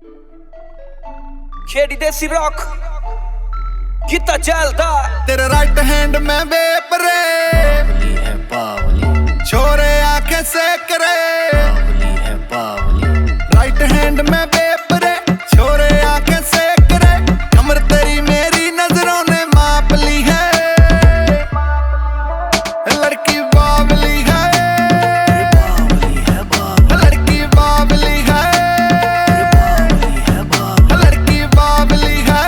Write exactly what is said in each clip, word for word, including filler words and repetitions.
खेड़ी देसी रॉक गीता चलता तेरे राइट हैंड में बेपरे बावली है बावली, छोरे आंखें सेक रे बावली है बावली, राइट हैंड में बेपरे छोरे आंखें सेक रे कमर तेरी मेरी नजरों ने माप ली है लड़की बावली है बावली है बावली, लड़की बावली है बावली है बावली, लड़की बावली है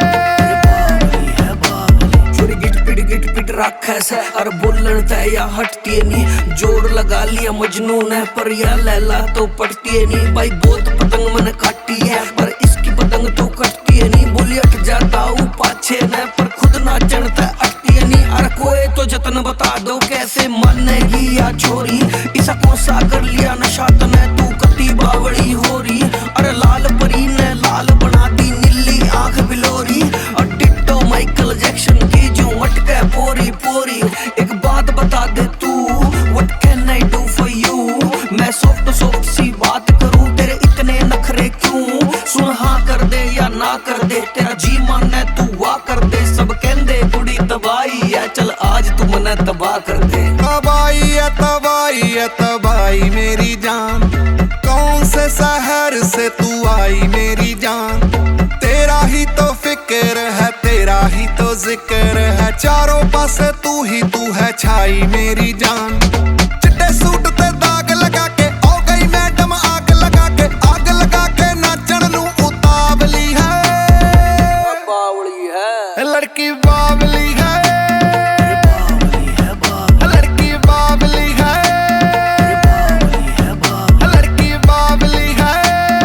बावली है बावली। छोरी गिट पिट गिट पिट रखा से और बोलन तय या हटती नहीं। जोड़ लगा लिया मजनू ने पर या लैला तो पटती है नहीं। भाई बहुत पतंग मन काटी है पर इसकी पतंग तो कटती है नहीं। बोली अट जाता हूँ पाछे ने पर खुद ना चढ़ता अटती है नहीं। अरे कोई तो जतन बता दो कैसे मानेगी या छोरी। इसा कौन सा कर लिया नशा तने तू कती बावड़ी हो रही। अरे लाल परी ने लाल बना दी नीली आंख बिलोरी। और डिट्टो माइकल जैक्सन की जो मटके पोरी पोरी। एक बात बता दे तू what can I do for you. मैं सॉफ्ट सॉफ्ट सी बात करूं तेरे इतने नखरे क्यों। सुन हाँ कर दे या ना कर दे तेरा जी माने तू वाह कर दे। सब कहंदे कुड़ी तबाही है चल आज तू मने तबाह कर दे। तबाही है तबाही है तबाही मेरी जान कौन से शहर से तू आई मेरी जान। तेरा ही तो फिक्र है तेरा ही तो जिक्र है चारों पासे तू ही तू है छाई मेरी जान। चिट्टे सूट ते दाग लगा के हो गई मैडम आग लगा के आग लगा के नाचन नू उतावली है बावली है लड़की बावली है बावली है बावली, लड़की बावली है बावली है बावली, लड़की बावली है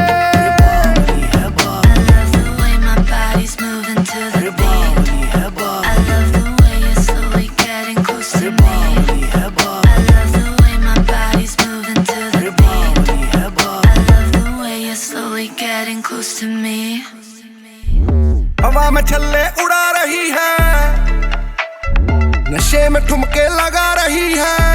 बावली है बावली, I love the way my body's moving to the beat. बावली है I बावली, love the way you're slowly getting close to me. बावली है बावली, I love the way my body's moving to the beat. बावली है बावली। I love the way you're slowly getting close to me. हवा में छल्ले उड़ा रही है नशे में ठुमके लगा रही है